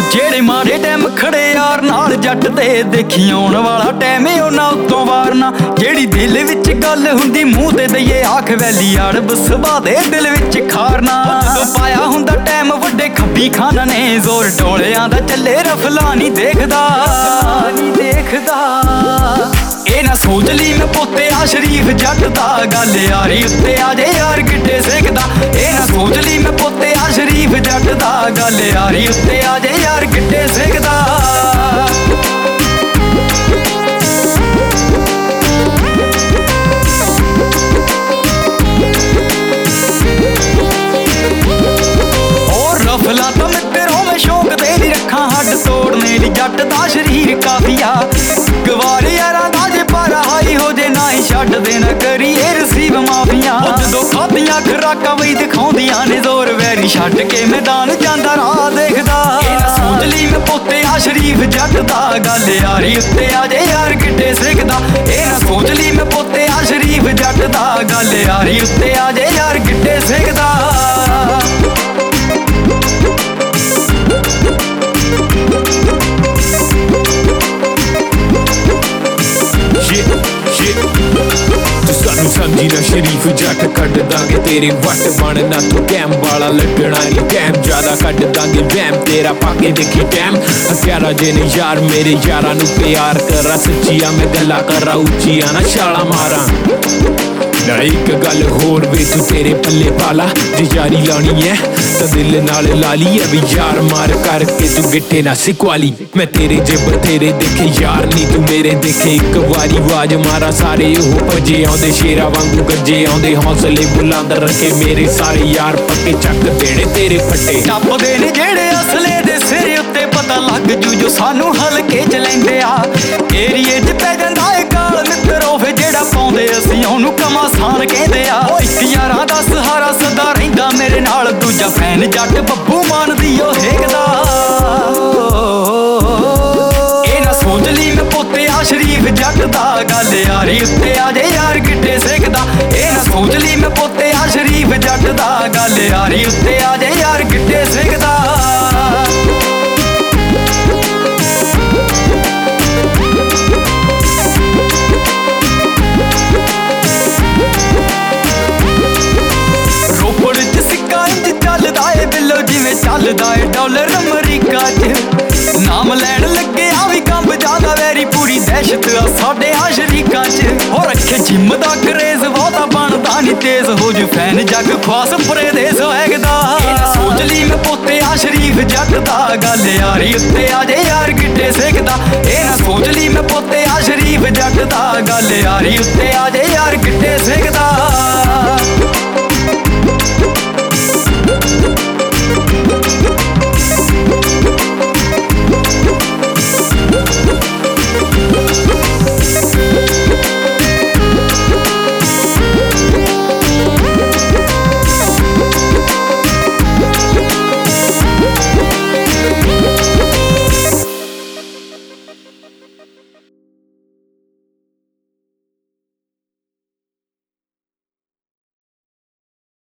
ਜਿਹੜੇ ਮਾੜੇ ਟਾਈਮ ਖੜੇ ਯਾਰ ਨਾਲ ਜੱਟ ਦੇ ਦੇਖੀ ਆਉਣ ਵਾਲਾ ਟਾਈਮ ਉਹਨਾਂ ਉੱਤੋਂ ਵਾਰਨਾ। ਜਿਹੜੀ ਦਿਲ ਵਿੱਚ ਗੱਲ ਹੁੰਦੀ ਮੂੰਹ ਤੇ ਦਈਏ ਆਖ ਵੈਲੀ ਅੜਬ ਸੁਭਾ ਦੇ ਦਿਲ ਵਿੱਚ ਖਾਰਨਾ। ਜਦੋਂ ਪਾਇਆ ਹੁੰਦਾ ਟਾਈਮ ਵੱਡੇ ਖੱਬੀ ਖਾਨ ਨੇ ਜ਼ੋਰ ਟੋਲਿਆਂ ਦਾ ਚੱਲੇ ਰਫਲਾ ਨਹੀਂ ਦੇਖਦਾ ਇਹ ਨਾ ਸੋਚ ਲਈ ਮੈਂ ਪੋਤੇ ਆ ਸ਼ਰੀਫ ਜੱਟ ਦਾ ਗੱਲ ਯਾਰੀ ਉੱਤੇ ਆ ਜੇ ਯਾਰ ਕਿੱਡੇ ਸਿੱਖਦਾ। ਇਹ ਨਾ ਸੋਚ ਲਈ ਮੈਂ ਪੋਤੇ ਆ ਸ਼ਰੀਫ ਜੱਟ ਦਾ ਗੱਲ ਯਾਰੀ ਉੱਤੇ ਆ ਜੇ ਯਾਰ ਕਿੱਡੇ ਸਿੱਖਦਾ। ਰਫਲਾ ਤਾਂ ਮਿੱਤਰੋਂ ਮੈਂ ਸ਼ੌਕ ਦੇ ਨਹੀਂ ਰੱਖਾਂ ਹੱਡ ਤੋੜਨੇ ਲਈ ਜੱਟ ਦਾ ਸ਼ਰੀਰ ਕਾਫੀਆ। ਗਵਾਰ ਯਾਰਾਂ ਦਾ ਜੇ ਪਾਰਾ ਹਾਈ ਹੋ ਜੇ ਨਾ ਹੀ ਛੱਡ ਦੇਣਾ ਕਰੀਏ ਰਸੀਬ ਮਾਫੀਆਂ। ਜਦੋਂ ਖਾਧੀਆਂ ਖੁਰਾਕਾਂ ਵਈ ਦਿਖਾਉਂਦੀਆਂ ਨੇ ਜ਼ੋਰ ਵੈਰੀ ਛੱਡ ਕੇ ਮੈਦਾਨ ਜਾਂਦਾ ਰਾਹ ਦੇਖਦਾ। ਇਹ ਨਾ ਸੋਚ ਲਈ ਮੈਂ ਪੋਤੇ ਆ ਸ਼ਰੀਫ ਜੱਟ ਦਾ ਗੱਲ ਯਾਰੀ ਉੱਤੇ ਆ ਜੇ ਯਾਰ ਕਿੱਡੇ ਸਿੱਖਦਾ। ਇਹ ਨਾ ਸੋਚ ਲਈ ਮੈਂ ਪੋਤੇ ਆ ਸ਼ਰੀਫ ਜੱਟ ਦਾ ਗੱਲ ਯਾਰੀ ਉੱਤੇ ਆ ਜੇ ਯਾਰ ਕਿੱਡੇ ਸਿੱਖਦਾ। ਸਾਨੂੰ ਸਮਝੀ ਨਾ ਸ਼ਰੀਫ ਜੱਟ ਕੱਢ ਦਾਂਗੇ ਤੇਰੇ ਵੱਟ ਬਣਨਾ ਤੂੰ ਕੈਮ ਵਾਲਾ ਲੱਗਣਾ ਨਹੀਂ ਟੈਮ ਜ਼ਿਆਦਾ ਕੱਢ ਦਾਂਗੇ ਵਹਿਮ ਤੇਰਾ ਪਾਕੇ ਦੇਖੀ ਟੈਮ। ਹਥਿਆਰਾ ਜੇ ਨੇ ਯਾਰ ਮੇਰੇ ਯਾਰਾਂ ਨੂੰ ਪਿਆਰ ਕਰਾਂ ਸੱਚੀਆਂ ਮੈਂ ਗੱਲਾਂ ਕਰਾਂ ਉੱਚੀਆਂ ਨਾ ਛਾਲਾਂ ਮਾਰਾਂ। ਨਾ ਇੱਕ ਗੱਲ ਹੋਰ ਵੇ ਤੂੰ ਤੇਰੇ ਪੱਲੇ ਪਾਲਾ ਜੇ ਯਾਰੀ ਲਾਉਣੀ ਐ ਤਾਂ ਦਿਲ ਨਾਲ ਲਾ ਲਈ ਐ ਵੀ ਯਾਰ ਮਾਰ ਕਰਕੇ ਤੂੰ ਗਿੱਟੇ ਨਾ ਸਿਕਵਾਲੀ। ਮੈਂ ਤੇਰੇ ਜੇ ਬਥੇਰੇ ਦੇਖੇ ਯਾਰ ਨੀ ਤੂੰ ਮੇਰੇ ਦੇਖੇ ਇੱਕ ਵਾਰੀ ਆਵਾਜ਼ ਮਾਰਾ ਸਾਰੇ ਉਹ ਭੱਜੇ ਆਉਂਦੇ ਸ਼ੇਰਾਂ ਵਾਂਗੂ ਗੱਜੇ ਆਉਂਦੇ ਹੌਸਲੇ ਬੁਲੰਦ ਰੱਖੇ ਮੇਰੇ ਸਾਰੇ ਯਾਰ ਪੱਕੇ ਚੱਕ ਦੇਣੇ ਤੇਰੇ ਫੱਟੇ। ਟੱਪਦੇ ਨੇ ਜਿਹੜੇ ਅਸਲੇ ਦੇ ਸਿਰ ਉੱਤੇ ਪਤਾ ਲੱਗ ਜੂ ਜੋ ਸਾਨੂੰ ਹਲਕੇ ਚ ਲੈਂਦੇ ਆ। ਏਰੀਏ ਚ ਪੈ ਜਾਂਦਾ ਏ ਗਾਲ ਮਿੱਤਰੋ ਫੇ ਜਿਹੜਾ ਪਾਉਂਦੇ ਅਸੀਂ ਉਹਨੂੰ ਕਮਾਸਾਨ ਕਹਿੰਦੇ ਆ। ਉਹ ਇੱਕ ਯਾਰਾਂ ਦਾ ਸਹਾਰਾ ਸਦਾ ਰਹਿੰਦਾ ਮੇਰੇ ਨਾਲ ਦੂਜਾ ਫੈਨ ਜੱਟ ਬੱਬੂ ਮਾਨ ਦੀ ਉਹ ਹੇਕਦਾ। ਇਹ ਨਾ ਸੋਚ ਲਈ ਮੈਂ ਪੋਤੇ ਆ ਸ਼ਰੀਫ ਜੱਟ ਦਾ ਗੱਲ ਯਾਰੀ ਉੱਤੇ ਆ ਜੇ ਯਾਰ ਕਿੱਡੇ ਸਿੱਖਦਾ। ਇਹ ਨਾ ਸੋਚ ਲਈ ਮੈਂ ਪੋਤੇ ਆ ਸ਼ਰੀਫ ਜੱਟ ਦਾ ਗੱਲ ਯਾਰੀ ਉੱਤੇ ਆ ਜੇ ਯਾਰ ਕਿੱਡੇ ਸਿੱਖਦਾ। ਚੱਲਦਾ ਏ ਡਾਲਰ ਅਮਰੀਕਾ ਚ ਨਾਮ ਲੈਣ ਲੱਗੇ ਆ ਵੀ ਕੰਬ ਜਾਂਦਾ ਵੈਰੀ ਪੂਰੀ ਦਹਿਸ਼ਤ ਆ ਸਾਡੇ ਆ ਸ਼ਰੀਕਾਂ ਚ। ਹੋ ਰੱਖੇ ਜਿੰਮ ਦਾ ਕਰੇਜ਼ ਬਹੁਤਾ ਬਣਦਾ ਨੀ ਤੇਜ਼ ਹੋ ਜੂ ਫੈਨ ਜੱਗ ਖਵਾਸ ਪਰੇ ਦੇ ਸਵੈਗ ਦਾ। ਸੋਚ ਲਈ ਮੈਂ ਪੋਤੇ ਆ ਸ਼ਰੀਫ ਜੱਟ ਦਾ ਗੱਲ ਯਾਰੀ ਉੱਤੇ ਆ ਜੇ ਯਾਰ ਕਿੱਡੇ ਸਿੱਖਦਾ। ਇਹ ਨਾ ਸੋਚ ਲਈ ਮੈਂ ਪੋਤੇ ਆ ਸ਼ਰੀਫ ਜੱਟ ਦਾ ਗੱਲ ਯਾਰੀ ਉੱਤੇ ਆ ਜੇ ਯਾਰ ਕਿੱਡੇ ਸਿੱਖਦਾ।